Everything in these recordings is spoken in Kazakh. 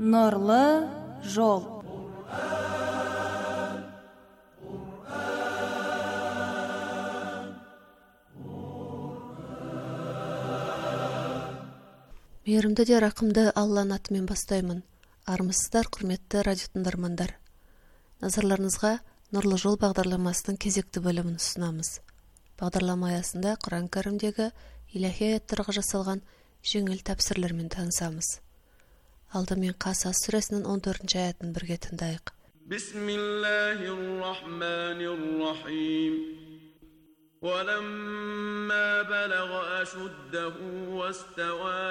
Нұрлы жол. Мейірімді де рақымды Алланың атымен бастаймын. Армысыздар, құрметті радио тыңдармандар. Назарларыңызға Нұрлы жол бағдарламасының кезекті бөлімін ұсынамыз. Бағдарлама аясында Құран кәрімдегі илахи аяттарға жасалған жеңіл тәпсірлермен танысамыз. Алдымен Қасас сүресінің 14-ші аятын бірге тыңдайық. Бисмиллахир-рахманир-рахим. وَلَمَّا بَلَغَ أَشُدَّهُ وَاسْتَوَى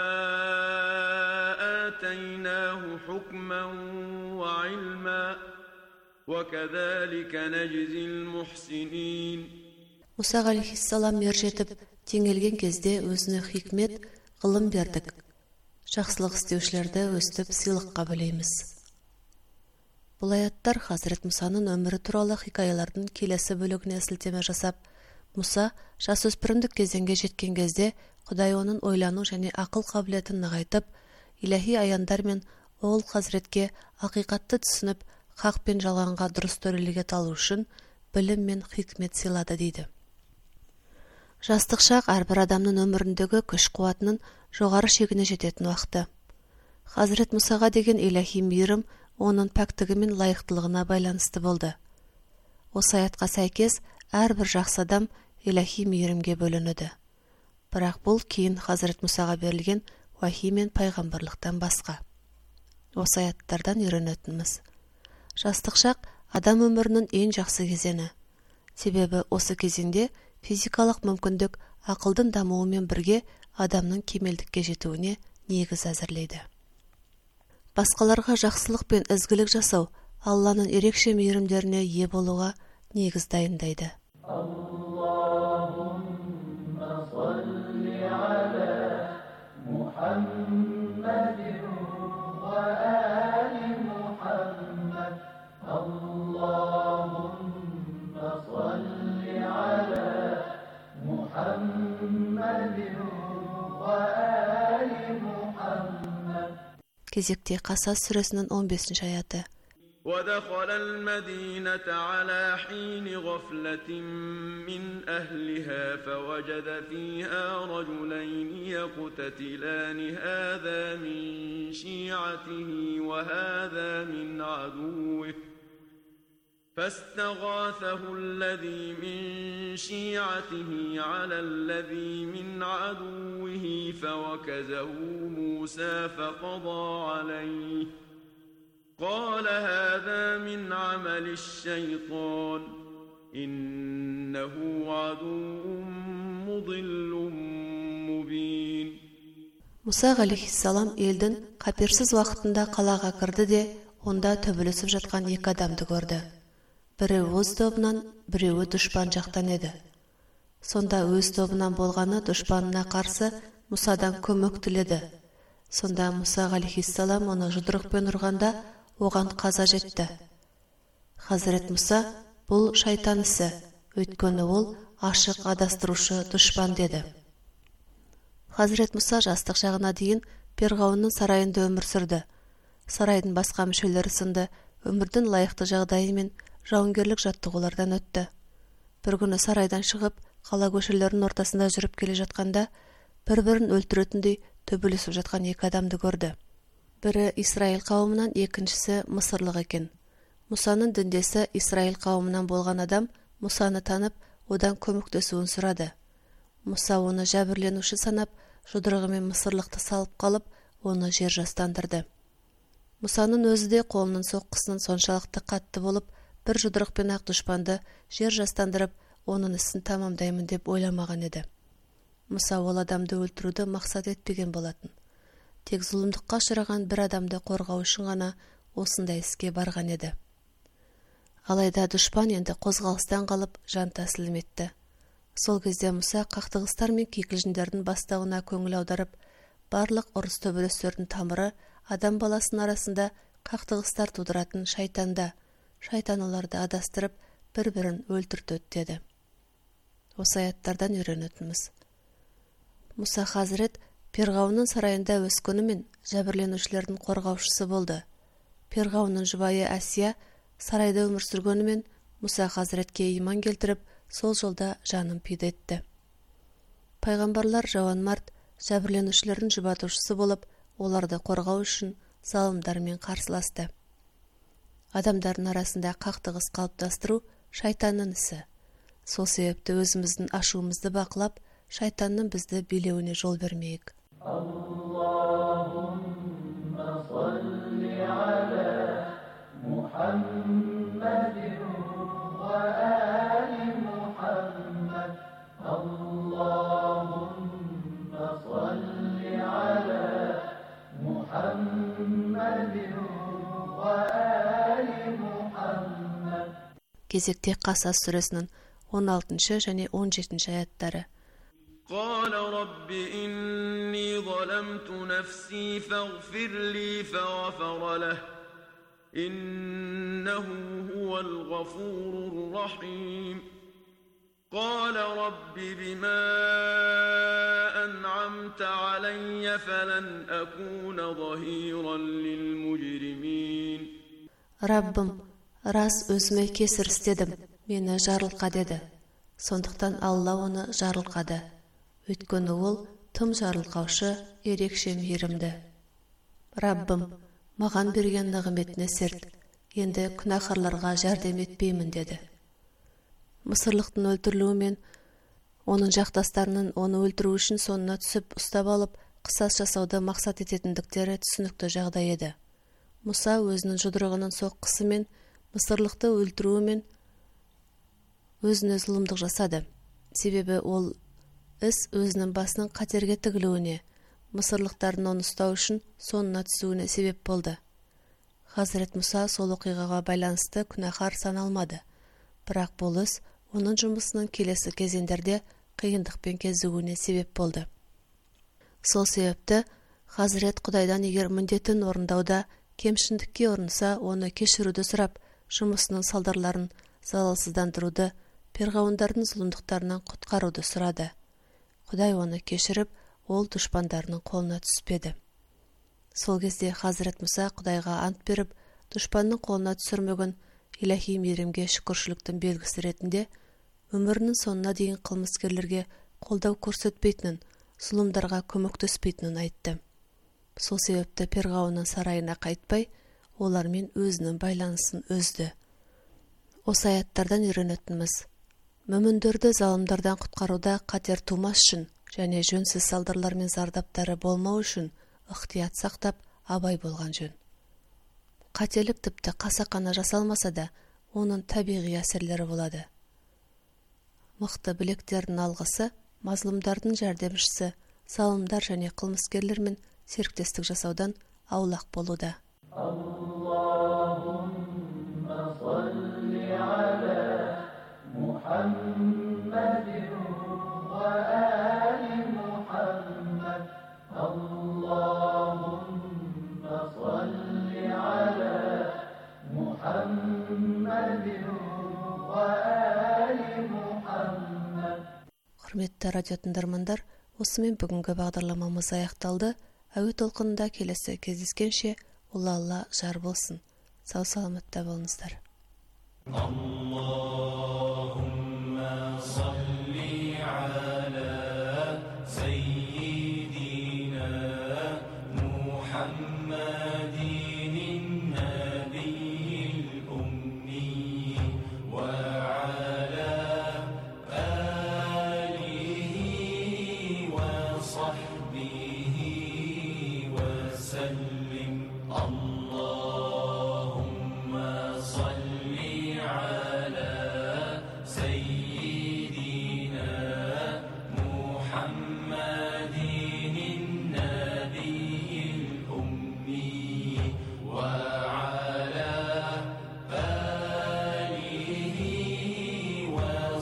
آتَيْنَاهُ حُكْمًا وَعِلْمًا وَكَذَلِكَ نَجْزِي الْمُحْسِنِينَ. Мұса алейхиссалам ержетіп, теңелген кезде өзіне хикмет, ғылым бердік. Жақсылық істеушілерді өстіп сыйлыққа бөлейміз. Бұл аяттар Хазірет Мұсаның өмірі туралы хикаялардың келесі бөлігіне сілтеме жасап, Мұса жасөспірімдік кезеңге жеткен кезде Құдай оның ойлану және ақыл қабілетін нығайтып, илахи аяндар мен ол Хазіретке ақиқатты түсініп, хақ пен жалғанға дұрыс төреліге талу үшін білім мен хикмет сыйлады дейді. Жастық шақ әрбір адамның өміріндегі күш қуатының жоғары шегіне жететін уақыты. Хазірет Мұсаға деген илахи мейірім оның пәктігі мен лайықтылығына байланысты болды. Осы аятқа сәйкес әрбір жақсы адам илахи мейірімге бөлінеді. Бірақ бұл кейін Хазірет Мұсаға берілген уахи мен пайғамбарлықтан басқа. Осы аяттардан үйренетініміз. Жастық шақ адам өмірінің ең жақсы кезеңі. Себебі осы кезеңде физикалық мүмкіндік ақылдың дамуымен бірге адамның кемелдікке жетуіне негіз әзірлейді. Басқаларға жақсылық пен ізгілік жасау Алланың ерекше мейірімдеріне ие болуға негіз дайындайды. Аллахумма салли аля Мухаммадин ва али Мухаммад. Аллахумма салли аля Мухаммадин ва али Мухаммад. Кезекте Қасас сүресінің 15-ші аяты. ودخل المدينة على حين غفلة من أهلها فوجد فيها رجلين يقتتلان هذا من شيعته وهذا من عدوه فاستغاثه الذي من شيعته على الذي من عدوه فوكزه موسى فقضى عليه قال هذا من عمل الشيطان إنه عدو مضل مبين. Мұса алейхиссалам елдің қаперсіз уақытында қалаға кірді де, онда төбелесіп жатқан екі адамды көрді. Бірі өз тобынан, біреуі дұшпан жақтан еді. Сонда өз тобынан болғаны дұшпанына қарсы Мұсадан көмек тіледі. Сонда Мұса алейхиссалам оны жұдырықпен ұрғанда, оған қаза жетті. Хазірет Мұса бұл шайтан ісі, өйткені ол ашық адастырушы дұшпан деді. Хазірет Мұса жастық шағына дейін Перғауынның сарайында өмір сүрді. Сарайдың басқа мүшелері сынды өмірдің лайықты жағдайы мен жауынгерлік жаттығулардан өтті. Бір күні сарайдан шығып, қала көшелерінің ортасында жүріп келе жатқанда, бір-бірін өлтіретіндей төбелесіп жатқан екі адамды көрді. Бірі Исраил қауымынан, екіншісі мысырлық екен. Мұсаның діндесі Исраил қауымынан болған адам Мұсаны танып, одан көмектесуін сұрады. Мұса оны жәбірленуші санап, жұдырығымен мысырлықты салып қалып, оны жер жастандырды. Мұсаның өзі де қолының соққысының соншалықты қатты болып, бір жұдырықпен ақ дұшпанды жер жастандырып, оның ісін тамамдаймын деп ойламаған еді. Мұса ол адамды өлтіруді мақсат етпеген болатын. Тек зұлымдыққа ұшыраған бір адамды қорғау үшін ғана осындай іске барған еді. Алайда дұшпан енді қозғалыстан қалып жан тәсілім етті. Сол кезде Мұса қақтығыстар мен кикілжіңдердің бастауына көңіл аударып, барлық ұрыс төбелестердің тамыры адам баласының арасында қақтығыстар тудыратын шайтанда, шайтан оларды адастырып, бір-бірін өлтіртеді деді. Осы аяттардан үйренетініміз. Мұса Хазірет Перғауынның сарайында өскенімен жәбірленушілердің қорғаушысы болды. Перғауынның жұбайы Әсия сарайда өмір сүргенімен Мұса Хазіретке иман келтіріп, сол жолда жанын пида етті. Пайғамбарлар жауанмарт жәбірленушілердің жұбатушысы болып, оларды қорғау үшін залымдармен қарсыласты. Адамдардың арасында қақтығыс қалыптастыру шайтанның ісі. Сол себепті өзіміздің ашуымызды бақылап, шайтанның бізді билеуіне жол бермейік. Allahumma salli ala Muhammadin wa ali Muhammad. Allahumma salli ala Muhammadin wa ali Muhammad. Кезекте Қасас сүресінің 16 және 17 аяттары. قال رب إني ظلمت نفسي فاغفر لي فغفر له إنه هو الغفور الرحيم قال رب بما أنعمت علي فلن أكون ظهيرا للمجرمين Раббым, рас өзіме кесір істедім, мені жарылқа деді. Сондықтан Алла оны жарылқады. Өйткені ол тым жарылқаушы, ерекше мейірімді. Раббым, маған берген нығметіне серт, енді күнәһарларға жәрдем етпеймін деді. Мысырлықтың өлтірілуімен оның жақтастарының оны өлтіру үшін соңына түсіп ұстап алып, қысас жасауды мақсат ететіндіктері түсінікті жағдай еді. Мұса өзінің жұдырығының соққысымен мысырлықты өлтіруімен өзіне зұлымдық жасады. Себебі ол іс өзінің басының қатерге тігілуіне, мысырлықтардың оны ұстау үшін соңына түсуіне себеп болды. Хазірет Мұса сол оқиғаға байланысты күнәһар саналмады. Бірақ бұл іс оның жұмысының келесі кезеңдерде қиындықпен кезігуіне себеп болды. Сол себепті Хазірет Құдайдан егер міндетін орындауда кемшіндікке ұрынса, оны кешіруді сұрап, жұмысының салдарларын залалсыздандыруды, перғауындардың зұлымдықтарынан құтқаруды сұрады. Құдай оны кешіріп, ол дұшпандарының қолына түспеді. Сол кезде Хазірет Мұса Құдайға ант беріп, дұшпанның қолына түсірмеген иләһи мейірімге шүкіршіліктің белгісі ретінде өмірінің соңына дейін қылмыскерлерге қолдау көрсетпейтінін, зұлымдарға көмектеспейтінін айтты. Сол себепті перғауынның сарайына қайтпай, олармен өзінің байланысын үзді. Осы аяттардан үйренетініміз: мүміндерді залымдардан құтқаруда қатер тумас үшін және жөнсіз салдарлар мен зардаптары болмау үшін ықтият сақтап, абай болған жөн. Қателік тіпті қасақана жасалмаса да, оның табиғи әсерлері болады. Мықты білектердің алғысы, мазлұмдардың жәрдемшісі, залымдар және қылмыскерлермен серіктестік жасаудан аулақ болуда. Allahumma salli ala Muhammadin wa ali Muhammad. Allahumma salli ala Muhammadin wa ali Muhammad. Құрметті радио тыңдармандар, осымен бүгінгі бағдарламамыз аяқталды. Әуе толқынында келесі кездескенше, Алла жар болсын. Сау саламатта болыңыздар. Allahumma salli ala sayyidina Muhammadin nabiyil ummi wa ala alihi wa sahbihi wa sallim. Allahumma salli ala sayyidina Muhammadin nabiyil ummi wa ala alihi wa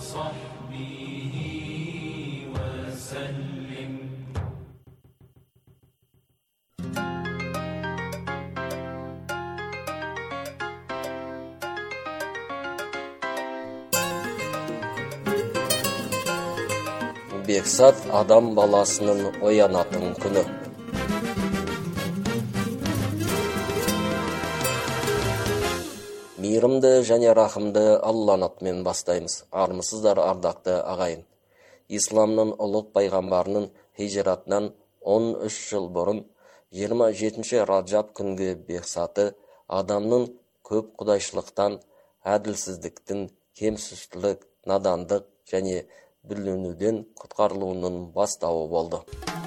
sahbihi wa sallim. Бекзат адам баласының оянатын күні. Мейірімді және рахымды Алланың атымен бастаймыз. Армысыздар ардақты ағайын. Исламның ұлық пайғамбарының хижратынан 13 жыл бұрын 27 Раджаб күнгі Бекзаты адамның көп құдайшылықтан, әділсіздіктің, кемсіздік, надандық және бүлінуден құтқарылуының бастауы болды.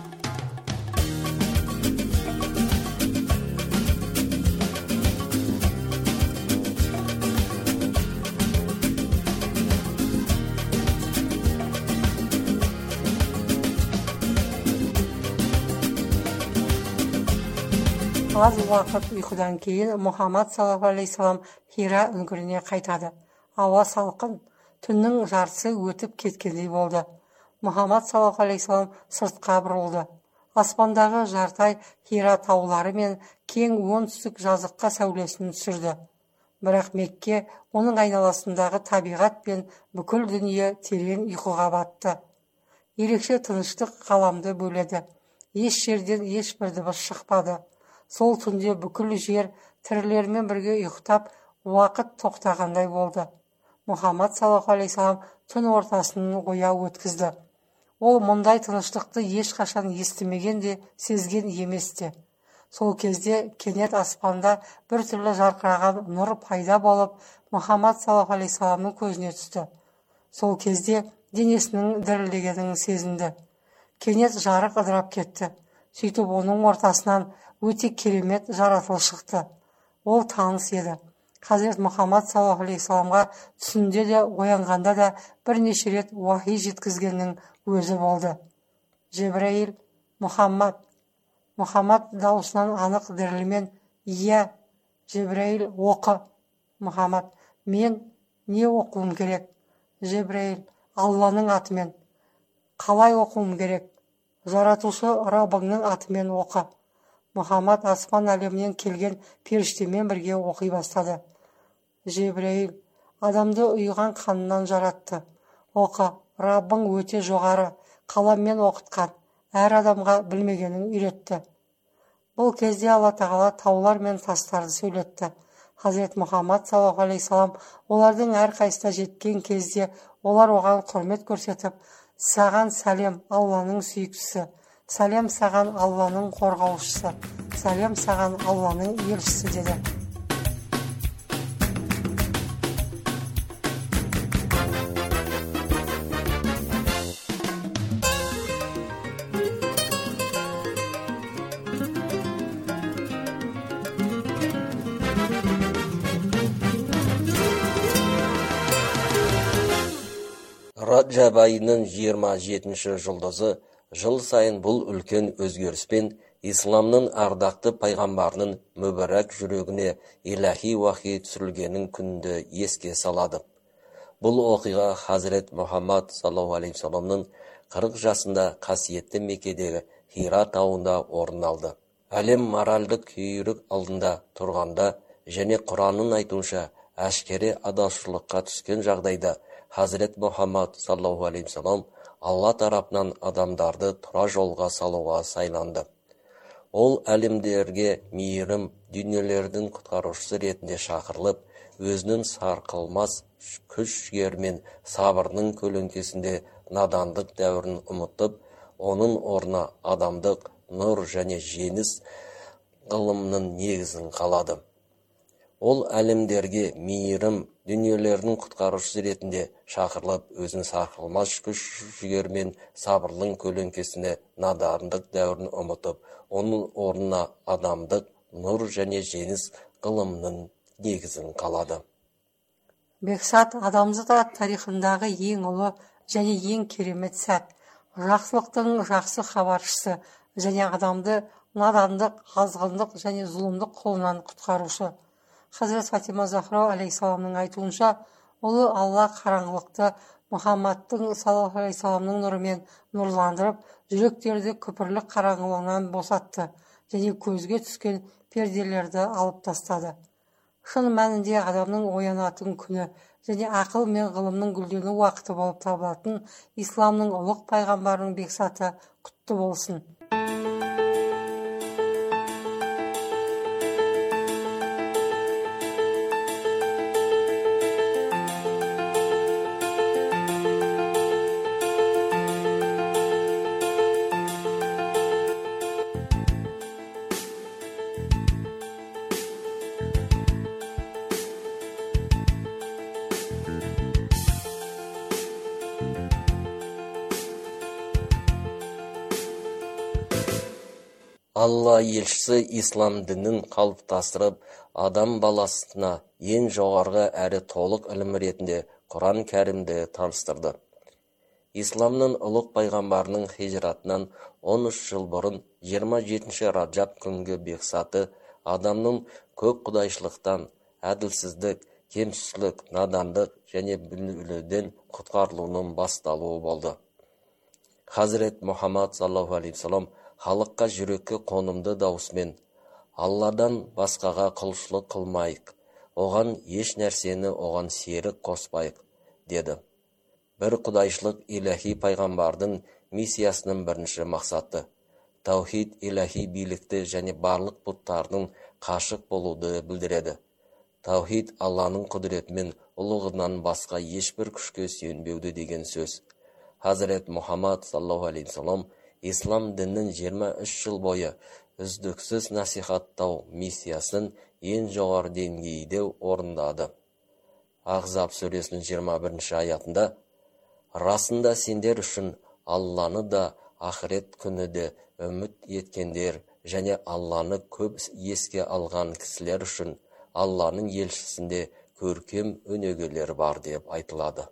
Аз уақыт ұйқыдан кейін Мұхаммад саллаллаху алейхи салам Хира үңгіріне қайтады. Ауа салқын, түннің жартысы өтіп кеткендей болды. Мұхаммад саллаллаху алейхи салам сыртқа бұрылды. Аспандағы жартай Хира таулары мен кең оңтүстік жазыққа сәулесін түсірді. Бірақ Мекке оның айналасындағы табиғат пен бүкіл дүние терең ұйқыға батты. Ерекше тыныштық ғаламды бөледі. Еш жерден ешбір дыбыс шықпады. Сол түнде бүкіл жер тірілермен бірге ұйықтап, уақыт тоқтағандай болды. Мұхаммад саллаллаху алейхи салам түн ортасын ояу өткізді. Ол мұндай тыныштықты ешқашан естімеген де, сезген емес те. Сол кезде кенет аспанда бір түрлі жарқыраған нұр пайда болып, Мұхаммад саллаллаху алейхи саламның көзіне түсті. Сол кезде денесінің дірілдегенін сезінді. Кенет жарық ыдырап кетті. Сөйтіп оның ортасынан өте керемет жаратылыс шықты. Ол таныс еді. Хазірет Мұхаммад саллаллаху алейхи саламға түсінде де, оянғанда да бірнеше рет уахи жеткізгеннің өзі болды. Жебраил, Мұхаммад. Мұхаммад даусынан анық дірілмен, «Иә, Жебраил, оқы». Мұхаммад, мен не оқуым керек? Жебраил, Алланың атымен. Қалай оқуым керек? Жаратушы Раббыңның атымен оқы. Мұхаммад аспан әлемінен келген періштемен бірге оқи бастады. Жебраил, адамды ұйыған қанынан жаратты. Оқы, Раббың өте жоғары, қаламмен оқытқан, әр адамға білмегенін үйретті. Бұл кезде Алла тағала таулар мен тастарды сөйлетті. Хазірет Мұхаммад саллаллаху алейхи салам олардың әрқайсысына жеткен кезде олар оған құрмет көрсетіп, саған сәлем, Алланың сүйіктісі. Сәлем саған, Алланың қорғаушысы. Сәлем саған, Алланың елшісі деді. Раджаб айының 27 жұлдызы жыл сайын бұл үлкен өзгеріспен исламның ардақты пайғамбарының мүбәрәк жүрегіне иләһи уахи түсірілгенін күнді еске салады. Бұл оқиға Хазірет Мұхаммад саллаллаху алейхи саламның 40 жасында қасиетті Меккедегі Хира тауында орын алды. Әлем моральдық күйрік алдында тұрғанда және Құранның айтуынша әшкере адасушылыққа түскен жағдайда Хазірет Мұхаммад саллаллаху алейхи салам Алла тарапынан адамдарды тура жолға салуға сайланды. Ол әлемдерге мейірім, дүниелердің құтқарушысы ретінде шақырылып, өзінің сарқылмас күш-жігер мен сабырның көлеңкесінде надандық дәуірін ұмытып, оның орнына адамдық, нұр және жеңіс ғылымның негізін қалады. Ол әлемдерге мейірім, дүниелердің құтқарушысы ретінде шақырылып, өзінің сарқылмас күш-жігер мен сабырлың көлеңкесіне надандық дәуірін ұмытып, оның орнына адамдық, нұр және жеңіс ғылымның негізін қалады. Бекзат адамзат тарихындағы ең ұлы және ең керемет сәт, жақсылықтың жақсы хабаршысы және адамды надандық, азғындық және зұлымдық қолынан құтқарушы. Хазірет Фатима Захра алейхиссаламның айтуынша, ұлы Алла қараңғылықты Мұхаммадтың саллаллаху алейхи саламның нұрымен нұрландырып, жүректерді күпірлік қараңғылығынан босатты және көзге түскен перделерді алып тастады. Шын мәнінде адамның оянатын күні және ақыл мен ғылымның гүлдену уақыты болып табылатын исламның ұлық пайғамбарының бекзаты құтты болсын. Алла елшісі ислам дінін қалыптастырып, адам баласына ең жоғарғы әрі толық ілім ретінде Құран кәрімді таныстырды. Исламның ұлық пайғамбарының хижратынан 13 жыл бұрын 27 Раджаб күнгі бекзаты адамның көп құдайшылықтан, әділсіздік, кемсіздік, надандық және бүлінуден құтқарылуының басталуы болды. Хазірет Мұхаммад саллаллаху алейхи вассалам халыққа жүрекке қонымды даусымен: Алладан басқаға құлшылық қылмайық, оған еш нәрсені оған серік қоспайық, деді. Бір құдайшылық иләхи пайғамбардың миссиясының бірінші мақсаты таухид иләхи билікті және барлық бұттардың қашық болуды білдіреді. Таухид Алланың құдіретімен ұлығынан басқа ешбір күшке сүйенбеуді деген сөз. Хазірет Мұхаммад саллаллаху алейхи вассалам ислам дінінің 23 жыл бойы үздіксіз насихаттау миссиясын ең жоғары деңгейде орындады. Ахзаб сүресінің 21 аятында: расында сендер үшін Алланы да ақырет күні де үміт еткендер және Алланы көп еске алған кісілер үшін Алланың елшісінде көркем өнегелер бар деп айтылады.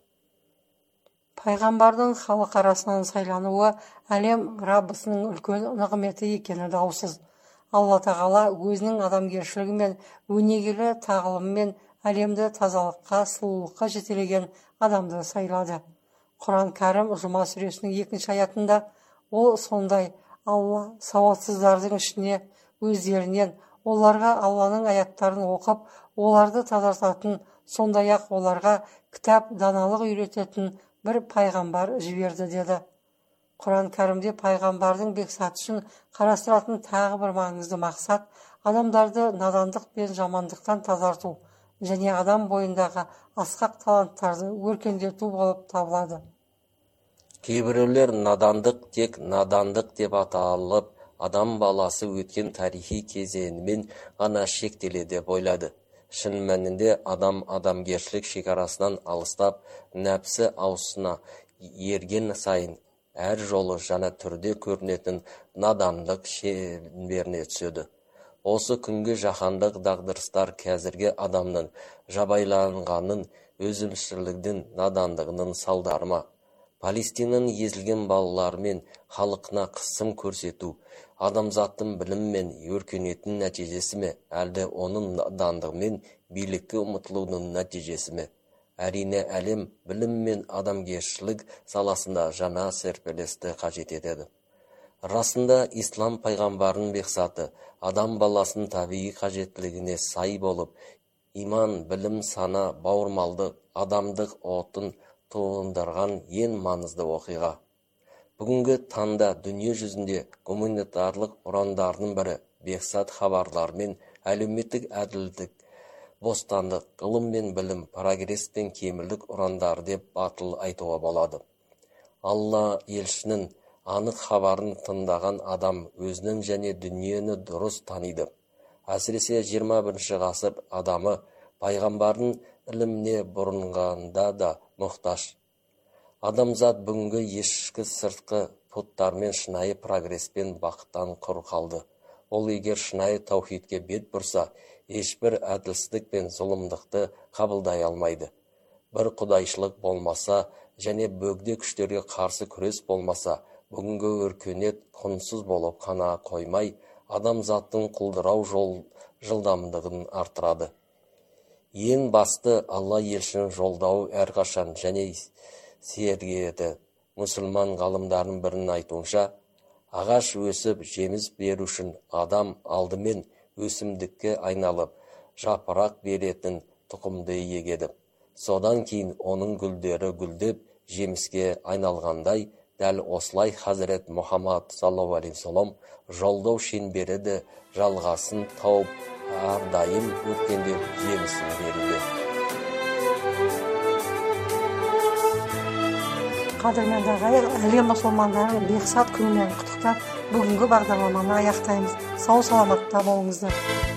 Пайғамбардың халық арасынан сайлануы әлем Раббысының үлкен нығметі екені даусыз. Алла тағала өзінің адамгершілігі мен өнегелі тағылымымен әлемді тазалыққа, сұлулыққа жетелеген адамды сайлады. Құран кәрім Жұма сүресінің 2 аятында ол сондай: Алла сауатсыздардың ішіне өздерінен оларға Алланың аяттарын оқып, оларды тазартатын, сондай-ақ оларға кітап даналық үйрететін бір пайғамбар жіберді, деді. Құран кәрімде пайғамбардың бекзаты үшін қарастыратын тағы бір маңызды мақсат адамдарды надандық пен жамандықтан тазарту және адам бойындағы асқақ таланттарды өркендету болып табылады. Кейбіреулер надандық тек надандық деп аталып, адам баласы өткен тарихи кезеңімен ғана шектеледі деп ойлады. Шын мәнінде адам адамгершілік шекарасынан алыстап, нәпсі аузына ерген сайын әр жолы жаңа түрде көрінетін надандық шеңберіне түседі. Осы күнгі жаһандық дағдарыстар қазіргі адамның жабайыланғанын, өзімшілдігінің, надандығының салдары ма? Палестинаның езілген балалары мен халқына қысым көрсету адамзаттың білім мен өркениеттің нәтижесі ме, әлде оның надандығы мен билікке ұмытылуының нәтижесі ме? Әрине, әлем білім мен адамгершілік саласында жаңа серпілісті қажет етеді. Расында, ислам пайғамбарының бекзаты адам баласының табиғи қажеттілігіне сай болып, иман, білім, сана, бауырмалдық, адамдық отын туындырған ең маңызды оқиға. Бүгінгі таңда дүние жүзінде гуманитарлық ұрандардың бірі бекзат хабарлар мен әлеуметтік әділдік, бостандық, ғылым мен білім, прогресс пен кемелдік ұрандар деп батыл айтуға болады. Алла елшінің анық хабарын тыңдаған адам өзінің және дүниені дұрыс таниды. Әсіресе 21 ғасыр адамы пайғамбардың іліміне бұрынғанда да мұқтаж. Адамзат бүгінгі ешкі сыртқы пұттармен шынайы прогресспен бақыттан құр қалды. Ол егер шынайы таухидке бет бұрса, ешбір әділсіздік пен зұлымдықты қабылдай алмайды. Бір құдайшылық болмаса және бөгде күштерге қарсы күрес болмаса, бүгінгі өркениет құнсыз болып қана қоймай, адамзаттың құлдырау жылдамдығын арттырады. Ең басты Алла елшінің жолдауы әрқашан және сергеді. Мұсылман ғалымдардың бірінің айтуынша, ағаш өсіп жеміс беру үшін адам алдымен өсімдікке айналып, жапырақ беретін тұқымды егеді. Содан кейін оның гүлдері гүлдеп, жеміске айналғандай, дәл осылай Хазірет Мұхаммад саллаллаху алейхи вассалам жолдау шеңбері жалғасын тауып, әрдайым өткенде жемісін беруде. Қадірменді ағайын, әлем мұсылмандарын бекзат күнімен құттықтап, бүгінгі бағдарламаны аяқтаймыз. Сау саламатта болыңыздар.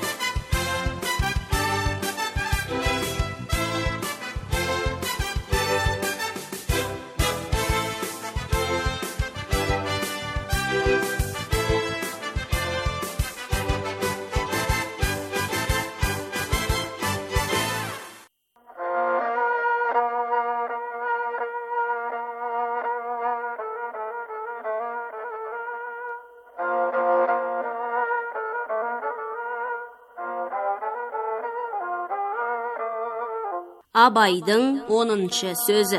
Абайдың 10-шы сөзі.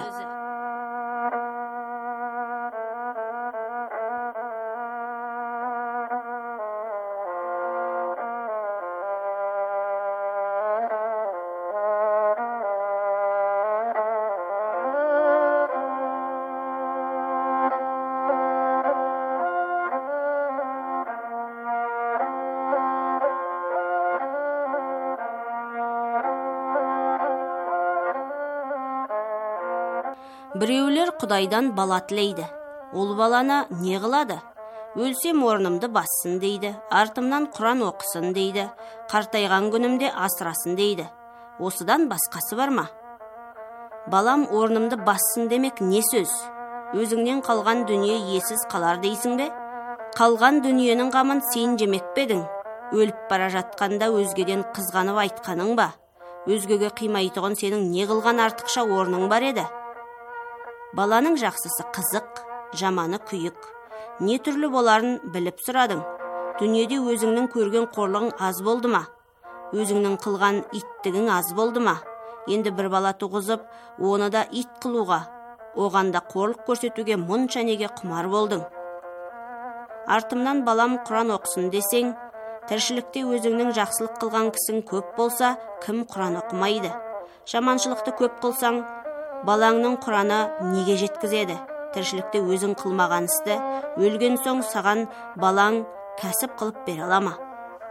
Біреулер Құдайдан бала тілейді. Ол баланы не қылады? Өлсем орнымды бассын дейді, артымнан Құран оқысын дейді, қартайған күнімде асырасын дейді. Осыдан басқасы бар ма? Балам орнымды бассын демек не сөз? Өзіңнен қалған дүние иесіз қалар дейсің бе? Қалған дүниенің қамын сен жемек бедің? Өліп бара жатқанда өзгеден қызғанып айтқаның ба? Өзгеге қимайтұғын сенің не қылған артықша орның бар еді? Баланың жақсысы қызық, жаманы күйік. Не түрлі боларын біліп сұрадың? Дүниеде өзіңнің көрген қорлығың аз болды ма? Өзіңнің қылған иттігің аз болды ма? Енді бір бала туғызып, оны да ит қылуға, оғанда қорлық көрсетуге мұнша неге құмар болдың? Артымнан балам Құран оқысын десең, тіршілікте өзіңнің жақсылық қылған кісің көп болса, кім Құран оқымайды? Жаманшылықты көп қылсаң, балаңның Құраны неге жеткізеді? Тіршілікте өзің қылмаған істі, өлген соң саған балаң кәсіп қылып бере ала ма?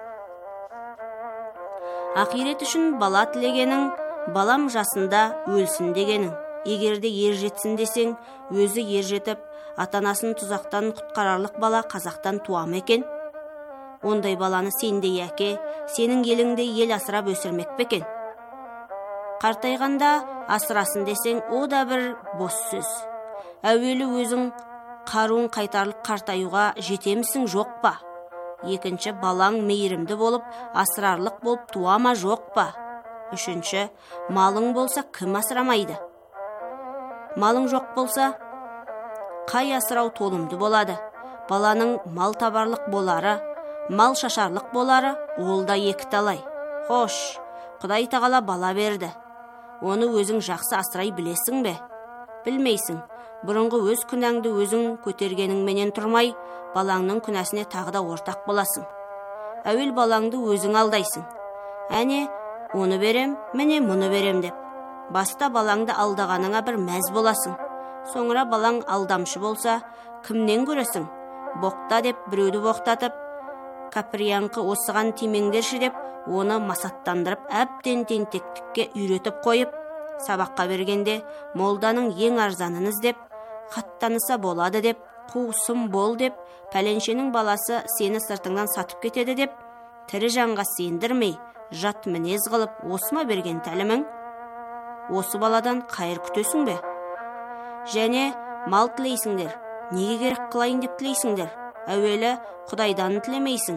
Ақирет үшін бала тілегенің, балам жасында өлсін дегенің. Егерде ер жетсін десең, өзі ер жетіп, атанасын тұзақтан құтқарарлық бала қазақтан туа ма екен? Ондай баланы сендей әке, сенің еліңде ел асырап өсірмек пе екен? Қартайғанда асырасын десең, о да бір бос сөз. Әуелі өзің қаруын қайтарлық қартаюға жетемісің жоқ па? Екінші, балаң мейірімді болып, асырарлық болып туа ма жоқ па? Үшінші, малың болса кім асырамайды? Малың жоқ болса, қай асырау толымды болады? Баланың мал табарлық болары, мал шашарлық болары, ол да екі талай. Хош, Құдай тағала бала берді. Оны өзің жақсы асырай білесің бе? Білмейсің. Бұрынғы өз күнәңді өзің көтергеніңменен тұрмай, балаңның күнәсіне тағы да ортақ боласың. Әуел балаңды өзің алдайсың. Әне, оны берем, міне мұны берем деп. Баста балаңды алдағаныңа бір мәз боласың. Соңыра балаң алдамшы болса, кімнен көресің? Боқта деп біреуді боқтатып, кәпірияңқы осыған тимеңдерші деп, оны масаттандырып, әбден тентектікке үйретіп қойып, сабаққа бергенде молданың ең арзанын іздеп, қаттаныса болады деп, қуысым бол деп, пәленшенің баласы сені сыртыңнан сатып кетеді деп, тірі жанға сендірмей, жат мінез қылып, осыма берген тәлімің? Осы баладан қайыр күтесің бе? Және мал тілейсіңдер, неге керек қылайын деп тілейсіңдер? Әуелі Құдайдан тілемейсің.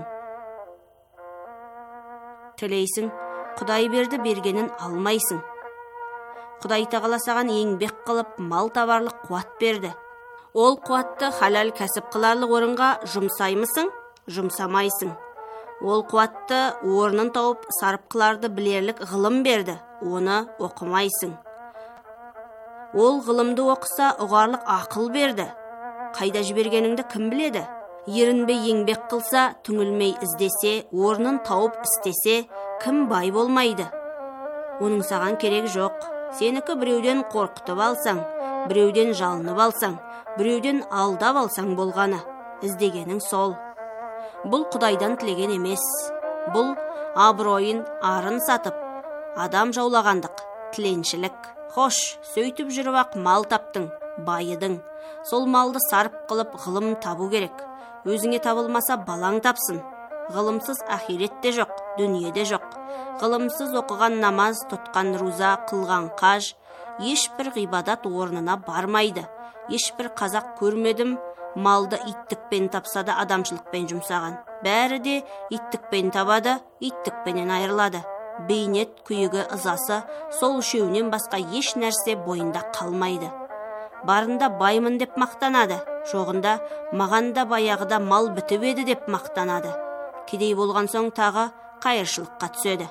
Тілейсің, Құдай берді, бергенін алмайсың. Құдай тағала саған еңбек қылып, мал табарлық қуат берді. Ол қуатты халал кәсіп қыларлық орынға жұмсаймысың? Жұмсамайсың. Ол қуатты орнын тауып, сарып қыларды білерлік ғылым берді. Оны оқымайсың. Ол ғылымды оқыса, ұғарлық ақыл берді. Қайда жібергеніңді кім біледі? Ерінбей еңбек қылса, түңілмей іздесе, орнын тауып істесе, кім бай болмайды? Оның саған керек жоқ. Сенікі біреуден қорқытып алсаң, біреуден жалынып алсаң, біреуден алдап алсаң болғаны, іздегенің сол. Бұл Құдайдан тілеген емес. Бұл абыройын арын сатып, адам жаулағандық, тіленшілік. Хош, сөйтіп жүріп ақ мал таптың, байыдың. Сол малды сарып қылып ғылым табу керек. Өзіңе табылмаса балаң тапсын. Ғылымсыз ахирет те жоқ, дүние де жоқ. Ғылымсыз оқыған намаз, тұтқан руза, қылған қаж, ешбір ғибадат орнына бармайды. Ешбір қазақ көрмедім, малды иттікпен тапса да адамшылықпен жұмсаған. Бәрі де иттікпен табады, иттікпенен айырылады. Бейнет, күйігі, ызасы, сол үшеуінен басқа еш нәрсе бойында қалмайды. Барында баймын деп мақтанады, жоғында мағанда баяғыда мал бітіп еді деп мақтанады. Кедей болған соң тағы қайыршылыққа түседі.